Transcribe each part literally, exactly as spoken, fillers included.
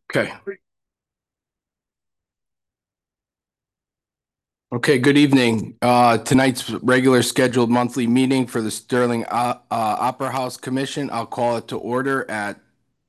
Okay. Okay, good evening. Uh, tonight's regular scheduled monthly meeting for the Sterling uh, uh, Opera House Commission. I'll call it to order at,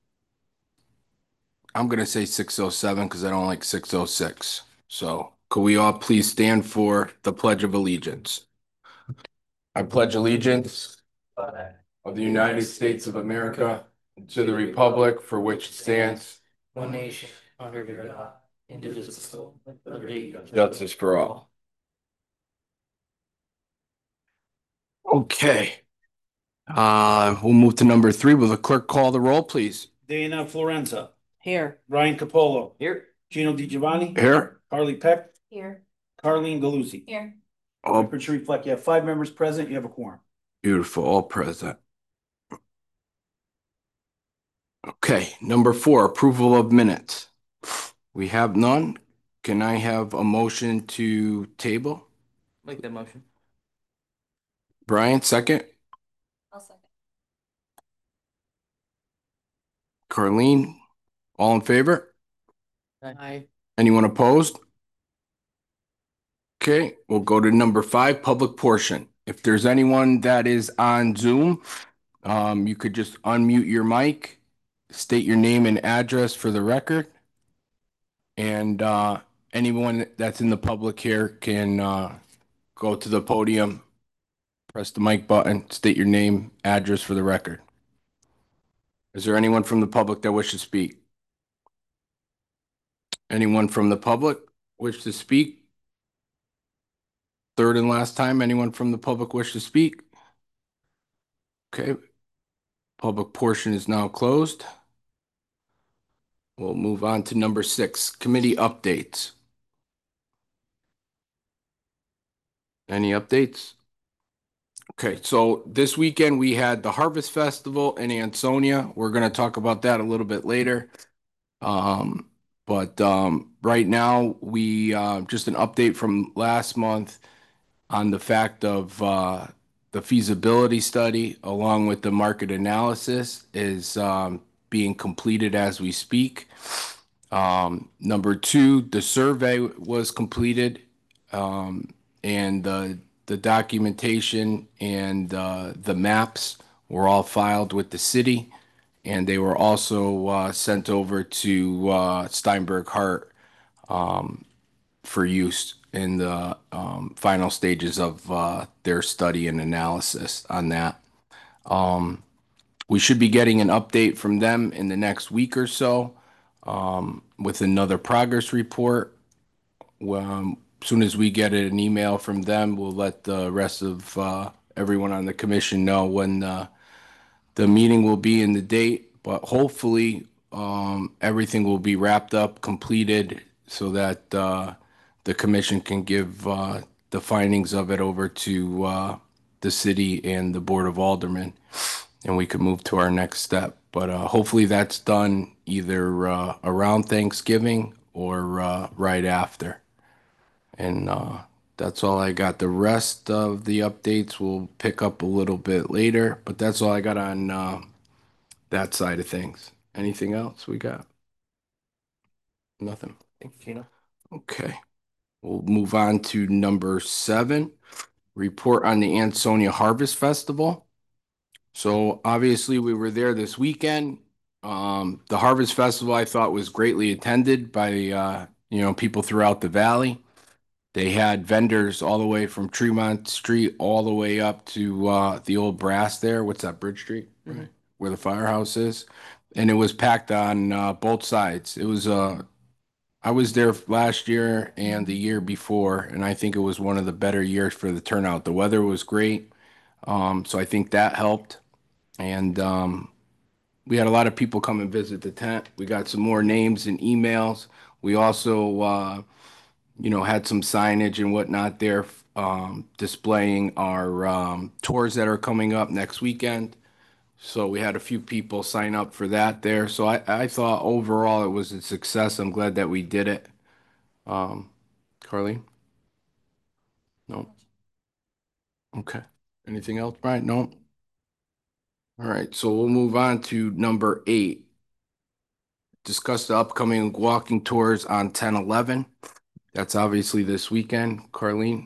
I'm going to say six oh seven because I don't like six oh six. So could we all please stand for the Pledge of Allegiance? I pledge allegiance of the United States of America to the republic for which it stands, one nation, under God, indivisible, with liberty and justice for all. Okay. Uh, we'll move to number three. Will the clerk call the roll, please? Dana Florenza. Here. Ryan Capolo. Here. Gino DiGiovanni. Here. Carly Peck. Here. Carleen Galuzzi. Here. All Record should reflect you have five members present, you have a quorum. beautiful, all present. Okay, number four, approval of minutes. We have none. Can I have a motion to table? Make that motion. Brian, second. I'll second. Carleen, all in favor? Aye. Anyone opposed? Okay, we'll go to number five, public portion. If there's anyone that is on Zoom, um, you could just unmute your mic, state your name and address for the record. And uh, anyone that's in the public here can uh, go to the podium, press the mic button, state your name, address for the record. Is there anyone from the public that wishes to speak? Anyone from the public wish to speak? Third and last time, anyone from the public wish to speak? Okay. Public portion is now closed. We'll move on to number six, committee updates. Any updates? Okay, so this weekend we had the Harvest Festival in Ansonia. We're going to talk about that a little bit later. Um, but um, right now we uh, just an update from last month on the fact of uh, the feasibility study along with the market analysis is um, being completed as we speak. Um, number two, the survey was completed, um, and the the documentation and uh, the maps were all filed with the city, and they were also uh, sent over to uh, Steinberg Hart um, for use in the um, final stages of uh, their study and analysis on that. Um, we should be getting an update from them in the next week or so um, with another progress report. Well, um, as soon as we get an email from them, we'll let the rest of uh, everyone on the commission know when uh, the meeting will be and the date. But hopefully, um, everything will be wrapped up, completed, so that uh, the commission can give uh, the findings of it over to uh, the city and the Board of Aldermen, and we can move to our next step. But uh, hopefully that's done either uh, around Thanksgiving or uh, right after. And uh, that's all I got. The rest of the updates will pick up a little bit later, but that's all I got on uh, that side of things. Anything else we got? Nothing. Thank you, Gino. Okay. We'll move on to number seven, report on the Ansonia Harvest Festival. So obviously we were there this weekend. Um, the Harvest Festival I thought was greatly attended by uh, you know, people throughout the valley. They had vendors all the way from Tremont Street all the way up to uh, the old brass there. What's that, Bridge Street? Mhm. Right. Where the firehouse is. And it was packed on uh, both sides. It was uh, I was there last year and the year before, and I think it was one of the better years for the turnout. The weather was great. Um, so I think that helped. And um, we had a lot of people come and visit the tent. We got some more names and emails. We also, uh, you know, had some signage and whatnot there um, displaying our um, tours that are coming up next weekend. So we had a few people sign up for that there. So I, I thought overall it was a success. I'm glad that we did it. Um, Carly? No. Okay. Anything else, Brian? No. All right. So we'll move on to number eight. discuss the upcoming walking tours on ten eleven. That's obviously this weekend. Carleen?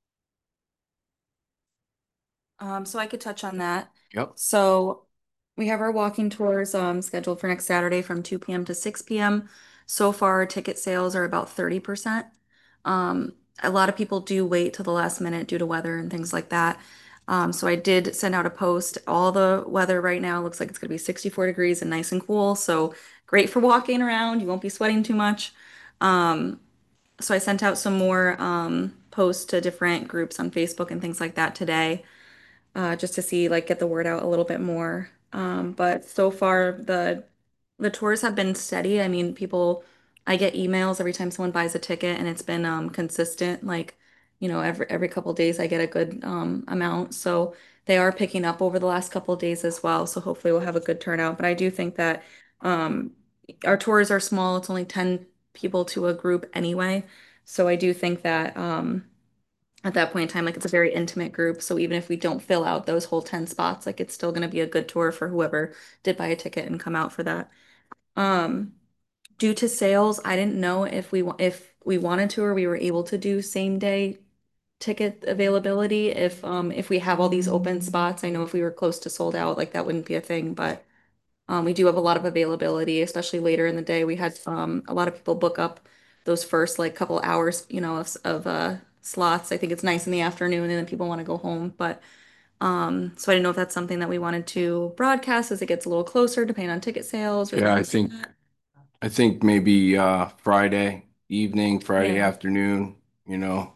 Um, so I could touch on that. Yep. So we have our walking tours um scheduled for next Saturday from two p m to six p m. So far, ticket sales are about thirty percent. Um, a lot of people do wait till the last minute due to weather and things like that. Um, so I did send out a post. All the weather right now looks like it's going to be sixty-four degrees and nice and cool. So great for walking around. You won't be sweating too much. Um, so I sent out some more um, posts to different groups on Facebook and things like that today uh, just to see like get the word out a little bit more. Um, but so far the the tours have been steady. I mean, people, I get emails every time someone buys a ticket, and it's been um, consistent. Like, you know, every every couple days I get a good um, amount. So they are picking up over the last couple of days as well. So hopefully we'll have a good turnout. But I do think that um, our tours are small. It's only ten people to a group anyway. So I do think that um, at that point in time, like it's a very intimate group. So even if we don't fill out those whole ten spots, like it's still going to be a good tour for whoever did buy a ticket and come out for that. Um, due to sales, I didn't know if we wa- if we wanted to or we were able to do same day ticket availability if um if we have all these open spots. I know if we were close to sold out, like that wouldn't be a thing, but um, we do have a lot of availability, especially later in the day. We had um, a lot of people book up those first like couple hours, you know, of, of uh, slots. I think it's nice in the afternoon, and then people want to go home. But um, so I didn't know if that's something that we wanted to broadcast as it gets a little closer, depending on ticket sales or Yeah, I things like think that. I think maybe uh Friday evening, Friday Yeah. afternoon, you know.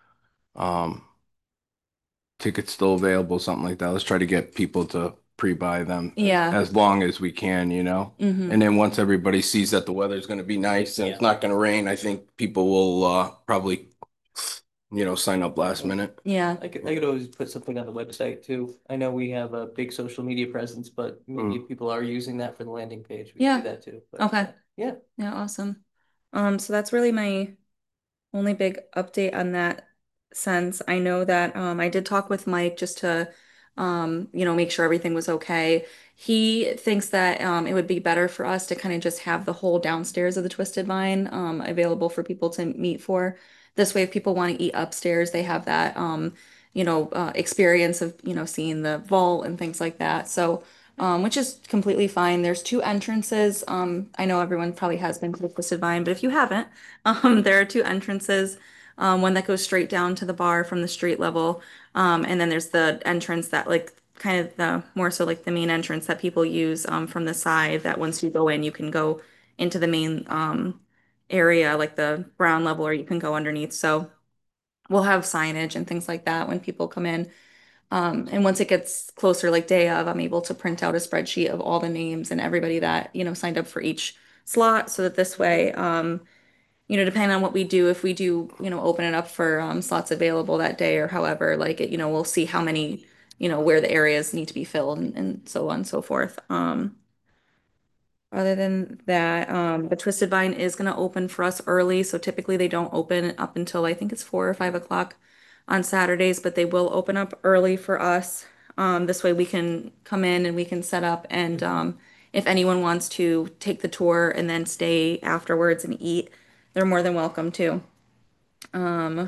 Um Tickets still available, something like that. Let's try to get people to pre-buy them Yeah. as long as we can, you know. Hmm. And then once everybody sees that the weather's going to be nice and it's Yeah. not going to rain, I think people will uh probably, you know, sign up last minute. Yeah. I could, I could always put something on the website too. I know we have a big social media presence, but maybe if people are using that for the landing page, we Yeah. can do that too. But, Okay. uh, Yeah. Yeah, awesome. Um, so that's really my only big update on that sense. I know that um, I did talk with Mike just to, um, you know, make sure everything was okay. He thinks that um, it would be better for us to kind of just have the whole downstairs of the Twisted Vine um, available for people to meet for. This way, if people want to eat upstairs, they have that, um, you know, uh, experience of, you know, seeing the vault and things like that. So, um, which is completely fine. There's two entrances. Um, I know everyone probably has been to the Twisted Vine, but if you haven't, um, there are two entrances. Um, one that goes straight down to the bar from the street level, um, and then there's the entrance that like kind of the more so like the main entrance that people use um, from the side. That once you go in, you can go into the main um, area, like the ground level, or you can go underneath. So we'll have signage and things like that when people come in. Um, and once it gets closer, like day of, I'm able to print out a spreadsheet of all the names and everybody that, you know, signed up for each slot so that this way, um, you know, depending on what we do, if we do, you know, open it up for um, slots available that day or however, like it, you know, we'll see how many, you know, where the areas need to be filled and, and so on and so forth. Um, other than that, um, the Twisted Vine is going to open for us early. So typically they don't open up until I think it's four or five o'clock on Saturdays, but they will open up early for us. Um, this way we can come in and we can set up. And um, if anyone wants to take the tour and then stay afterwards and eat, they're more than welcome to. Um,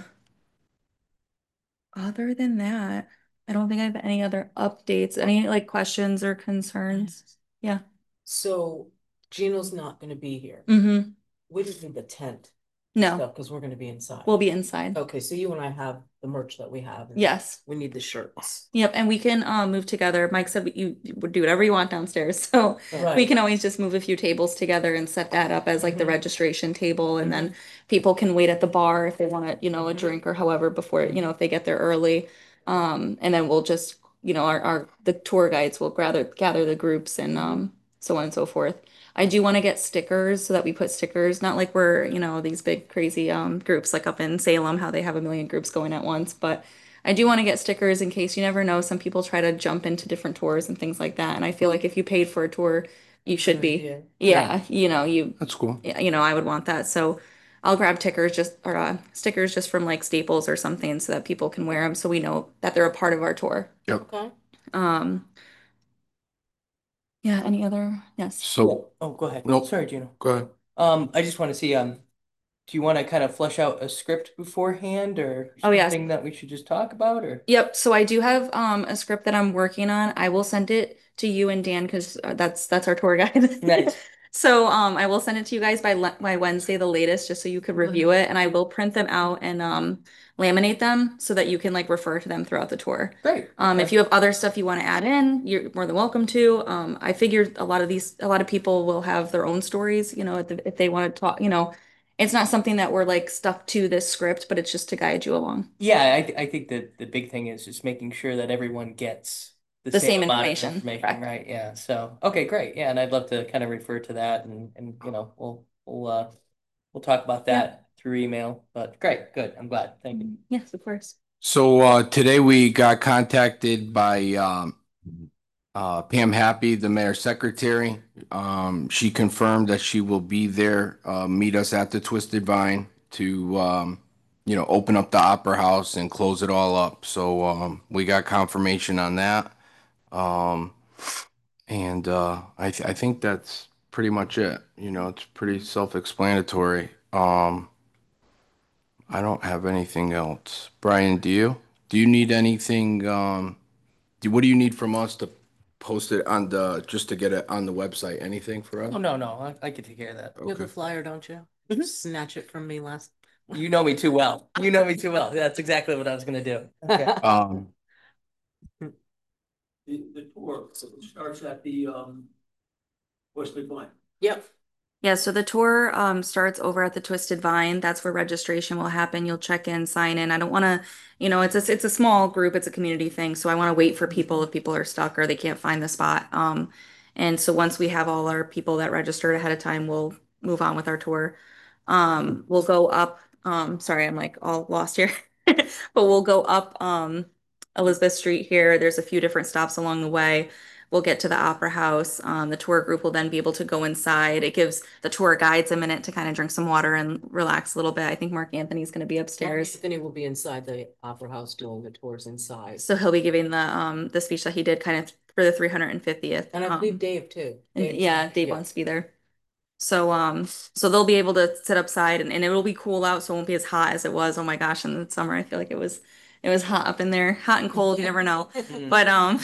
other than that, I don't think I have any other updates. Any like questions or concerns? Yeah. So Gino's not gonna be here. Mm-hmm. We just need the tent No, stuff, because we're gonna be inside. we'll be inside. Okay, so you and I have the merch that we have. and Yes. We need the shirts. Yep, and we can um move together. Mike said you, you would do whatever you want downstairs, so we Right. can always just move a few tables together and set that up as like the Mhm. registration table, and then people can wait at the bar if they want to, you know, a Mhm. drink or however before, you know, if they get there early. Um, and then we'll just, you know, our, our the tour guides will gather gather the groups and um so on and so forth. I do want to get stickers so that we put stickers, not like we're, you know, these big crazy um groups like up in Salem, how they have a million groups going at once, but I do want to get stickers in case you never know. Some people try to jump into different tours and things like that. And I feel like if you paid for a tour, you should Good be. idea. Yeah, you know, you That's cool. yeah, you know, I would want that. So I'll grab tickers just or uh, stickers just from like Staples or something so that people can wear them so we know that they're a part of our tour. Yep. Okay. Um, Yeah, any other? Yes. So, Oh, go ahead. Nope. Sorry, Gino. go ahead. Um, I just want to see, um, do you want to kind of flesh out a script beforehand or Oh, yes. something that we should just talk about or? Yep, so I do have um a script that I'm working on. I will send it to you and Dan because that's that's our tour guide. Nice. So um I will send it to you guys by le by Wednesday the latest just so you could review it and I will print them out and um laminate them so that you can like refer to them throughout the tour. Great. Um, if Okay. you have other stuff you want to add in, you're more than welcome to. Um, I figured a lot of these, a lot of people will have their own stories, you know, if, the, if they want to talk, you know, it's not something that we're like stuck to this script, but it's just to guide you along. Yeah, I, th- I think that the big thing is just making sure that everyone gets the The same same amount of information, information, correct. right? Yeah. So, okay, great. Yeah, and I'd love to kind of refer to that and and you know, we'll we'll uh we'll talk about that through email. But great, good. I'm glad. Thank you. Yes, of course. So, uh, today we got contacted by, um, uh, Pam Happy, the mayor's secretary. Um, she confirmed that she will be there, uh, meet us at the Twisted Vine to, um, you know, open up the Opera House and close it all up. So, um, we got confirmation on that. Um, and, uh, I, th I think that's pretty much it. You know, it's pretty self-explanatory. Um, I don't have anything else. Brian, do you? Do you need anything, um, do, what do you need from us to post it on the, just to get it on the website? Anything for us? Oh, no, no, I, I can take care of that. You have the Okay. flyer, don't you? Mhm. Snatch it from me last. You know me too well. You know me too well. That's exactly what I was gonna do. Okay. Um, The, the tour starts at the, um, Westwood Vine. Yep. Yeah, so the tour um, starts over at the Twisted Vine. That's where registration will happen. You'll check in, sign in. I don't want to, you know, it's a it's a small group, it's a community thing, so I want to wait for people if people are stuck or they can't find the spot. Um, and so once we have all our people that registered ahead of time, we'll move on with our tour. Um, we'll go up. Um, sorry, I'm like all lost here, but we'll go up um, Elizabeth Street here. There's a few different stops along the way. We'll get to the Opera House. Um, the tour group will then be able to go inside. It gives the tour guides a minute to kind of drink some water and relax a little bit. I think Mark Anthony's going to be upstairs. Anthony will be inside the Opera House doing the tours inside. So he'll be giving the um the speech that he did kind of for the three hundred fiftieth. And I Um, believe Dave too. and Dave's- yeah, Dave wants to be there. So um so they'll be able to sit upside and, and it will be cool out so it won't be as hot as it was. Oh my gosh, in the summer I feel like it was it was hot up in there, hot and cold, you never know. But um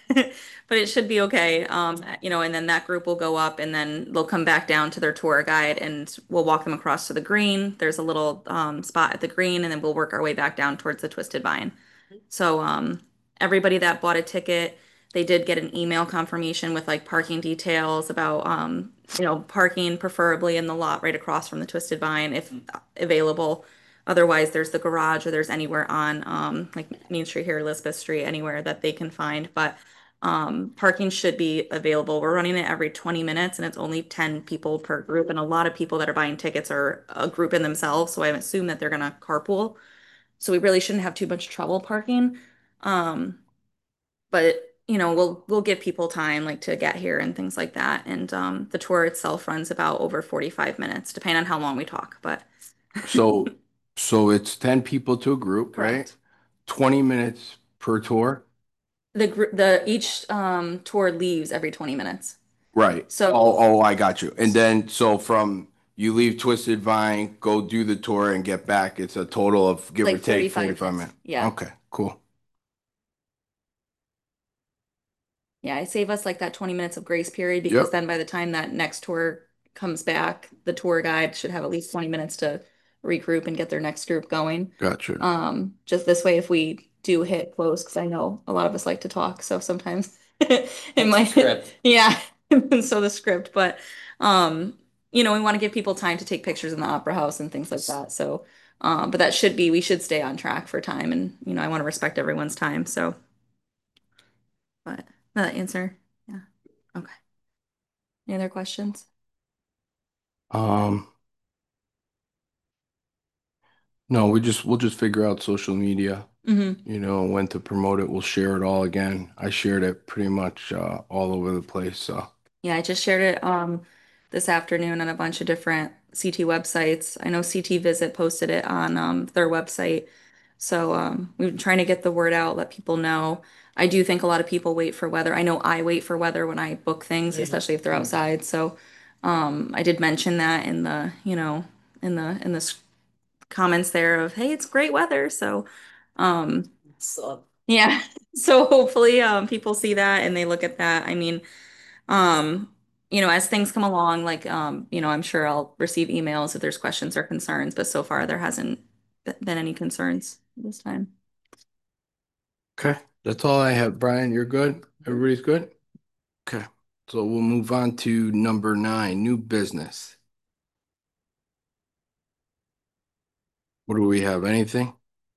but it should be okay. Um you know, and then that group will go up and then they'll come back down to their tour guide and we'll walk them across to the green. There's a little um spot at the green and then we'll work our way back down towards the Twisted Vine. So um everybody that bought a ticket, they did get an email confirmation with like parking details about um you know parking preferably in the lot right across from the Twisted Vine if available. Otherwise, there's the garage or there's anywhere on um like Main Street here, Elizabeth Street, anywhere that they can find. But um parking should be available. We're running it every twenty minutes and it's only ten people per group. And a lot of people that are buying tickets are a group in themselves. So I assume that they're gonna carpool. So we really shouldn't have too much trouble parking. Um, but you know, we'll we'll give people time like to get here and things like that. And um, the tour itself runs about over forty-five minutes, depending on how long we talk. But so, so it's ten people to a group, right? Correct. Twenty minutes per tour? the gr- the each um, tour leaves every twenty minutes. Right. So- Oh, oh, I got you. And then, so from, you leave Twisted Vine, go do the tour and get back, it's a total of, give or Like take, forty-five forty-five minutes. minutes? Yeah. Okay, cool. Yeah, I save us like that twenty minutes of grace period because Yep. then by the time that next tour comes back, the tour guide should have at least twenty minutes to regroup and get their next group going. Gotcha. Um, just this way, if we do hit close, because I know a lot of us like to talk, so sometimes it It's might, script. yeah, and so the script, but um, you know, we want to give people time to take pictures in the Opera House and things like that. So, um, but that should be, we should stay on track for time, and you know, I want to respect everyone's time. So, but that answer, yeah, okay. Any other questions? Um, no, we just, we'll just figure out social media, Mm-hmm. you know, when to promote it. We'll share it all again. I shared it pretty much, uh, all over the place, so. Yeah, I just shared it um this afternoon on a bunch of different C T websites. I know C T Visit posted it on um their website. So um, we've been trying to get the word out, let people know. I do think a lot of people wait for weather. I know I wait for weather when I book things, Mhm. especially if they're Mhm. outside. So um, I did mention that in the, you know, in the in the s- comments there of, hey, it's great weather. So um, So, yeah. So hopefully um, people see that and they look at that. I mean, um, you know, as things come along, like um, you know, I'm sure I'll receive emails if there's questions or concerns, but so far there hasn't been any concerns this time. Okay, that's all I have. Brian, you're good? Everybody's good? Okay, so we'll move on to number nine, new business. What do we have? Anything?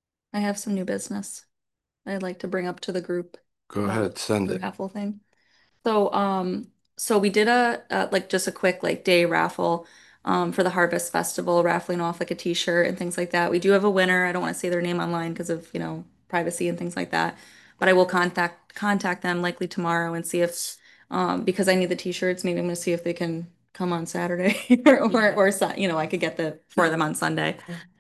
I have some new business I'd like to bring up to the group. Go about ahead, send the it. raffle thing. So, um, so we did a, uh like just a quick like day raffle, um, for the Harvest Festival, raffling off like a t-shirt and things like that. We do have a winner. I don't want to say their name online because of, you know, privacy and things like that. But I will contact contact them likely tomorrow and see if, um, because I need the t-shirts, maybe I'm gonna see if they can come on Saturday or or, or Sun- you know, I could get the for them on Sunday.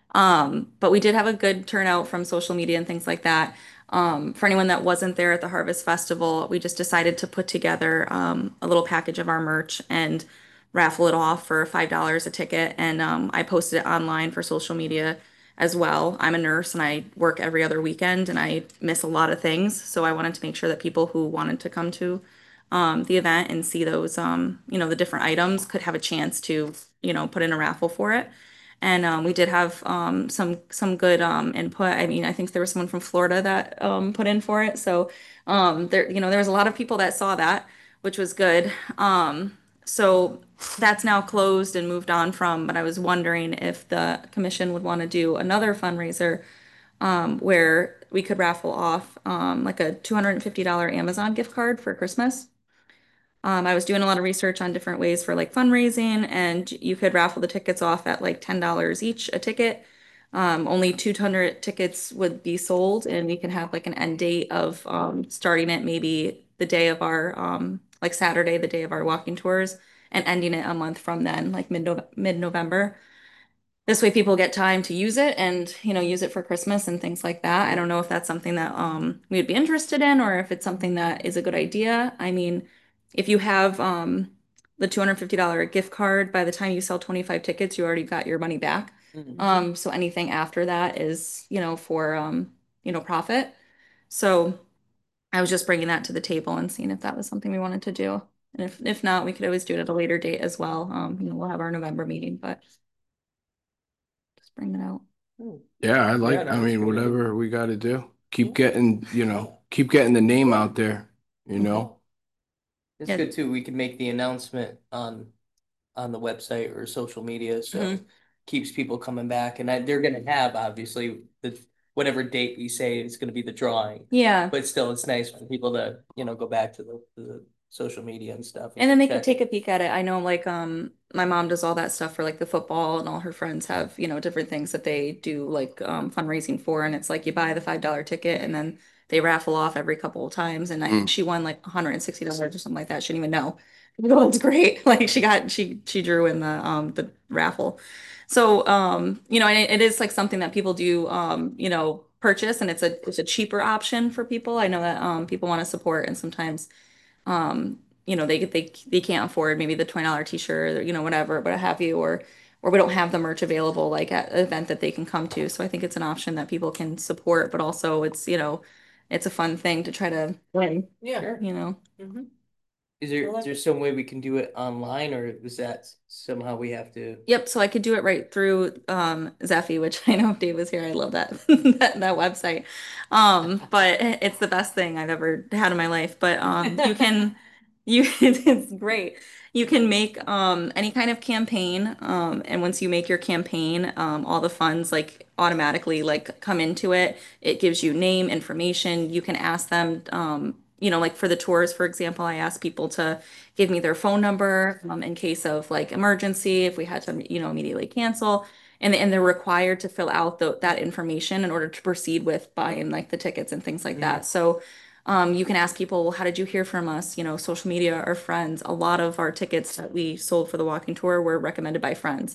Um, but we did have a good turnout from social media and things like that. Um, for anyone that wasn't there at the Harvest Festival, we just decided to put together um, a little package of our merch and raffle it off for five dollars a ticket. And um, I posted it online for social media as well. I'm a nurse and I work every other weekend and I miss a lot of things. So I wanted to make sure that people who wanted to come to um, the event and see those, um, you know, the different items could have a chance to, you know, put in a raffle for it. And um, we did have um, some some good um, input. I mean, I think there was someone from Florida that um, put in for it. So um, there, you know, there was a lot of people that saw that, which was good. Um, so that's now closed and moved on from. But I was wondering if the commission would want to do another fundraiser um, where we could raffle off um, like a two hundred fifty dollars Amazon gift card for Christmas. Um, I was doing a lot of research on different ways for like fundraising, and you could raffle the tickets off at like ten dollars each a ticket. Um, only two hundred tickets would be sold, and we can have like an end date of um, starting it maybe the day of our um, like Saturday, the day of our walking tours, and ending it a month from then, like mid mid-November. This way people get time to use it and, you know, use it for Christmas and things like that. I don't know if that's something that um we would be interested in or if it's something that is a good idea. I mean, if you have um the two hundred fifty dollars gift card, by the time you sell twenty-five tickets, you already got your money back. Mhm. Um, so anything after that is, you know, for um, you know, profit. So I was just bringing that to the table and seeing if that was something we wanted to do. And if if not, we could always do it at a later date as well. Um, you know, we'll have our November meeting, but just bring it out. Hmm. Yeah, I Yeah, like, no, I it's mean, really good. whatever we gotta do. Keep Yeah. getting, you know, keep getting the name out there, you know? It's Yeah. good too. We can make the announcement on on the website or social media, so Mhm. keeps people coming back. And I, they're gonna have obviously the whatever date we say is gonna be the drawing. Yeah. But still, it's nice for people to, you know, go back to the, to the social media and stuff. And then they could check. take a peek at it. I know like um my mom does all that stuff for like the football and all her friends have, you know, different things that they do like um fundraising for and it's like you buy the five dollar ticket and then they raffle off every couple of times and I Mm. she won like one hundred sixty dollars or something like that. She didn't even know. Oh, it's great. Like she got she she drew in the um the raffle. So um you know, and it, it is like something that people do um, you know, purchase and it's a it's a cheaper option for people. I know that um people want to support and sometimes um, you know, they they they can't afford maybe the twenty dollar t-shirt or, you know, whatever, but have you, or or we don't have the merch available like at an event that they can come to. So I think it's an option that people can support, but also it's, you know, it's a fun thing to try to win, Yeah. you know. Mhm. Is there, is there some way we can do it online or is that somehow we have to? Yep, so I could do it right through um Zephy, which I know if Dave was here, I love that that, that website. Um, but it's the best thing I've ever had in my life. But um you can you it's great. You can make um any kind of campaign. Um, and once you make your campaign, um, all the funds like automatically like come into it. It gives you name, information. You can ask them, um, you know, like for the tours, for example, I ask people to give me their phone number um, in case of like emergency, if we had to, you know, immediately cancel. And, and they're required to fill out the, that information in order to proceed with buying like the tickets and things like Mhm. that. So um, you can ask people, well, how did you hear from us? You know, social media or friends. A lot of our tickets that we sold for the walking tour were recommended by friends.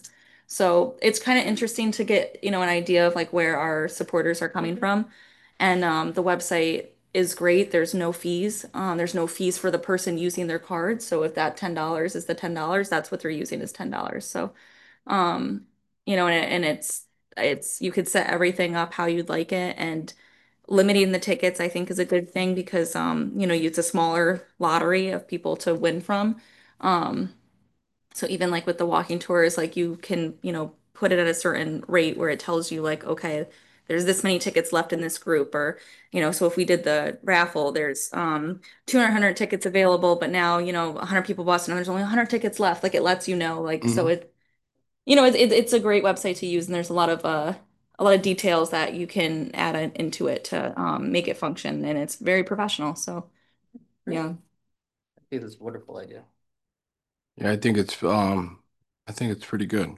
So it's kind of interesting to get, you know, an idea of like where our supporters are coming from. And um, the website is great. There's no fees. Um, there's no fees for the person using their card. So if that ten dollars is the ten dollars, that's what they're using is ten dollars. So, um, you know, and, it, and it's, it's, you could set everything up how you'd like it. And limiting the tickets, I think, is a good thing because, um, you know, it's a smaller lottery of people to win from. Um, so even like with the walking tours, like you can, you know, put it at a certain rate where it tells you like, okay, there's this many tickets left in this group, or, you know, so if we did the raffle, there's um two hundred tickets available, but now, you know, one hundred people bought and there's only one hundred tickets left. Like it lets you know, like, so Mhm. it, you know, it, it, it's a great website to use, and there's a lot of uh a lot of details that you can add in- into it to um make it function, and it's very professional. So yeah. I think that's a wonderful idea. Yeah, I think it's um I think it's pretty good.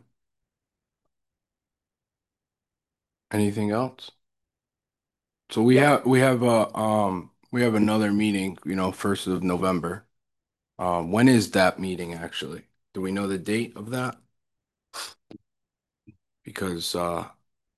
Anything else? So we have we have uh um we have another meeting, you know, first of November. Um, when is that meeting actually? Do we know the date of that? Because uh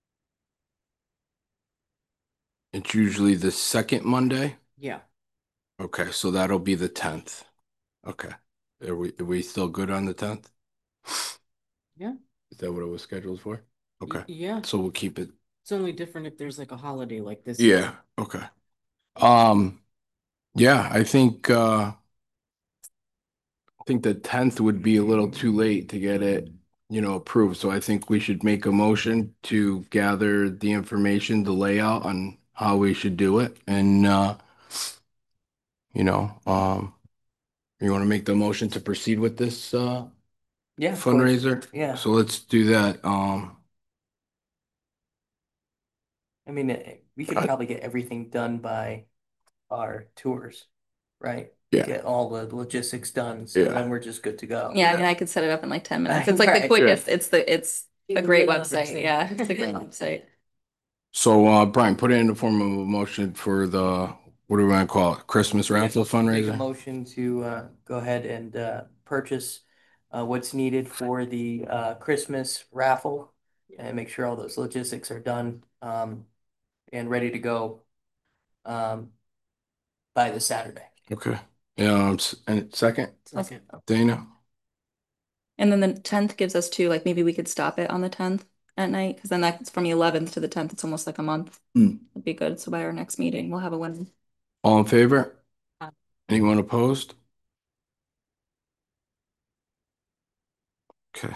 it's usually the second Monday. Yeah. Okay, so that'll be the tenth. Okay. Are we are we still good on the tenth? Yeah. Is that what it was scheduled for? Okay. Y- Yeah. So we'll keep it. It's only different if there's like a holiday like this. Yeah, okay. Um, yeah, I think uh I think the tenth would be a little too late to get it, you know, approved. So I think we should make a motion to gather the information, the layout on how we should do it. And uh, you know, um, you want to make the motion to proceed with this uh Yeah, of course. fundraiser? Yeah. So let's do that. Um, I mean, eh, we could I- probably get everything done by our tours, right? Yeah. Get all the logistics done, so Yeah. then we're just good to go. Yeah, I mean, I could set it up in like ten minutes. It's like the Right. quickest. It's the, it's a Even great without website. everything. Yeah, it's a great website. so uh, Brian, put it in the form of a motion for the, what do we want to call it? Christmas raffle Make a fundraiser? motion to uh go ahead and uh purchase uh what's needed for the uh Christmas raffle and make sure all those logistics are done um and ready to go um by the Saturday. Okay. Um, s- and second, Second. Dana? And then the tenth gives us two, like maybe we could stop it on the tenth at night, because then that's from the eleventh to the tenth. It's almost like a month. Hmm. It'd be good. So by our next meeting, we'll have a winner. All in favor? Aye. Anyone opposed? Okay.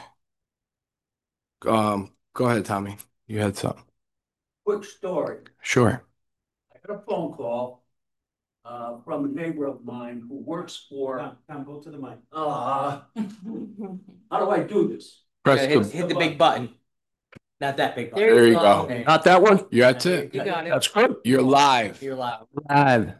Um, go ahead, Tommy. You had something. Quick story. Sure. I got a phone call uh, from a neighbor of mine who works for, Tom, Tom, go to the mic. uh, how do I do this? Press Okay, hit, the, hit the big button. Not that big button. there you go. Okay. Not that one? Yeah, that's it. You got it. That's good. You're live. You're loud. Live.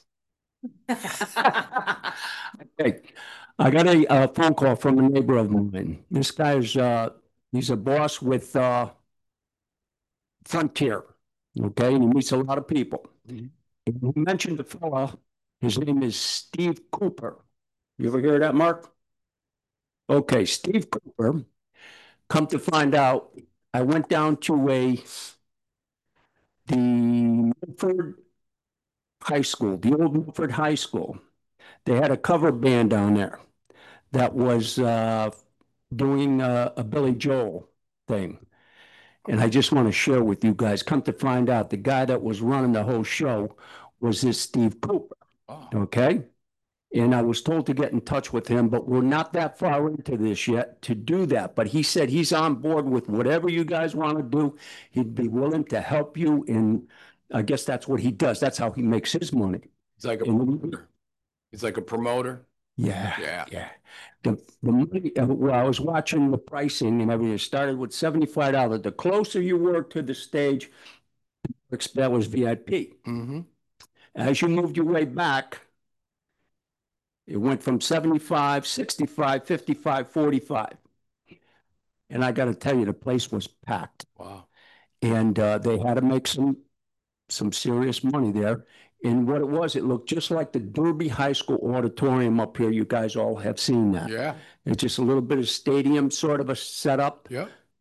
Okay, I got a, uh phone call from a neighbor of mine. This guy's, uh, he's a boss with, uh, Frontier, okay, and he meets a lot of people. And he mentioned a fella, his name is Steve Cooper. You ever hear of that, Mark? Okay, Steve Cooper, come to find out, I went down to a, the Milford High School, the old Milford High School. They had a cover band down there that was uh, doing uh, a Billy Joel thing. And I just want to share with you guys, come to find out, the guy that was running the whole show was this Steve Cooper, Oh, okay? And I was told to get in touch with him, but we're not that far into this yet to do that. But he said he's on board with whatever you guys want to do. He'd be willing to help you, and I guess that's what he does. That's how he makes his money. he's like a And- promoter. He's like a promoter. Yeah. Yeah. Yeah. The, the money, uh, well, I was watching the pricing and everything. It started with seventy-five dollars. The closer you were to the stage, that was V I P. Mm-hmm. As you moved your way back, it went from seventy-five, sixty-five, fifty-five, forty-five. And I got to tell you, the place was packed. Wow. And uh, they had to make some some serious money there. And what it was, it looked just like the Derby High School auditorium up here. You guys all have seen that. Yeah. It's just a little bit of stadium sort of a setup. Yep.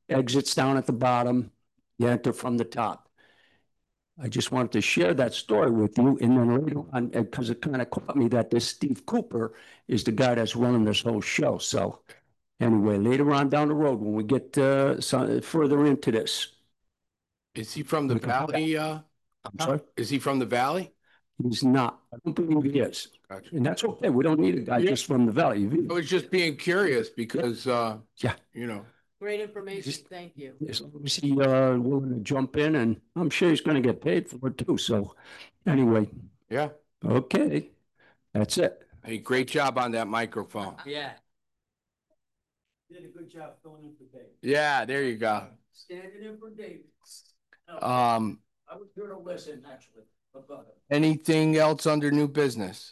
exits down at the bottom, you enter from the top. I just wanted to share that story with you, and then later on, because it kind of caught me that this Steve Cooper is the guy that's running this whole show. So anyway, later on down the road, when we get uh, some, further into this, Is he from the We can have valley? Uh, I'm sorry, is he from the valley? he's not. I don't believe he is. Gotcha. And that's okay. We don't need a guy Yeah. just from the valley. I was just being curious because, uh, Yeah. you know, Great information, Just- thank you. As long as he uh, willing to jump in, and I'm sure he's going to get paid for it too. So anyway, yeah. okay, that's it. Hey, great job on that microphone. Yeah. Did a good job filling in for Dave. Yeah, there you go. Standing in for Dave. Um, I was here to listen, actually. But go ahead. anything else under new business?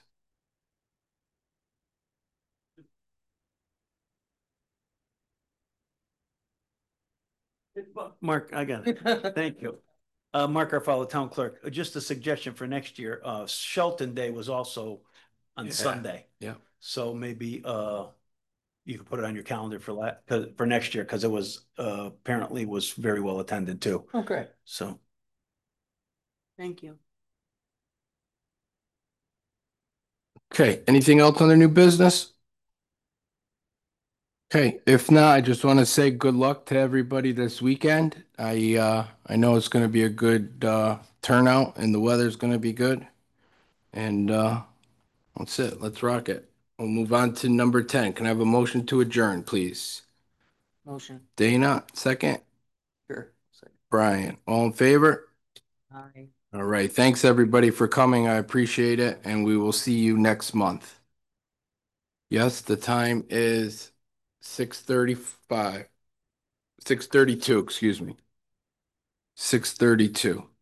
Mark, I got it. Thank you. Uh, Mark Garfalo, Town Clerk, Uh, just a suggestion for next year, uh, Shelton Day was also on Yeah. Sunday. Yeah. So maybe, uh, you could put it on your calendar for that, cause for next year, cause it was, uh, apparently was very well attended too, Okay. so. Thank you. Okay, anything else under new business? Okay, if not, I just want to say good luck to everybody this weekend. I uh I know it's gonna be a good uh turnout and the weather's gonna be good. And uh that's it. Let's rock it. We'll move on to number ten. Can I have a motion to adjourn, please? Motion. Dana, second. Sure. Second. Brian, all in favor? Aye. All right, thanks everybody for coming. I appreciate it, and we will see you next month. Yes, the time is six thirty-five, six thirty-two, excuse me. Six thirty-two.